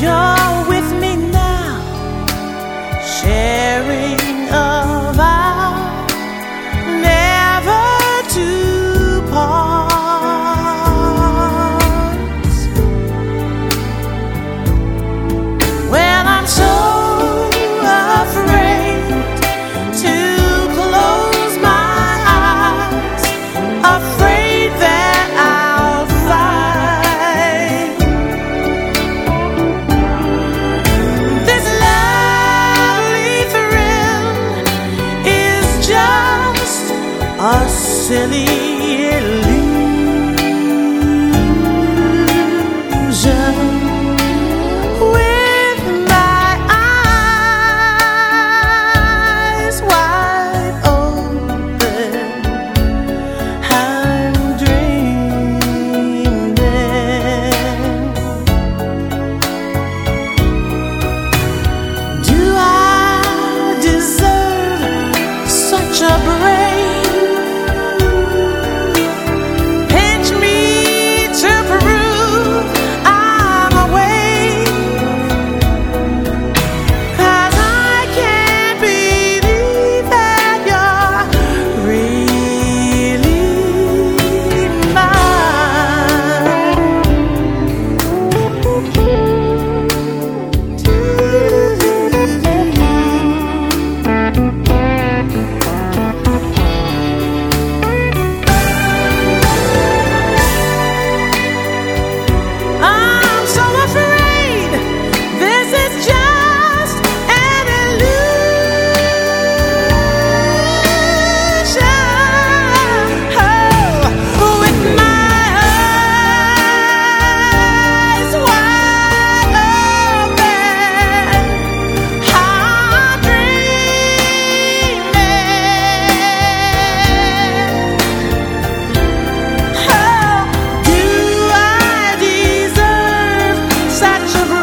You're with me now, sharing a vow never to part. When I'm so afraid to close my eyes, afraid that I'll find this lovely thrill is just a silly illusion. With my eyes wide open, I'm dreaming. Do I deserve such a break? Pinch me to prove I'm awake, 'cause I can't believe that you're really I'm so afraid this is just an illusion. Oh, with my eyes wide open, I'm dreaming. Oh, do I deserve such a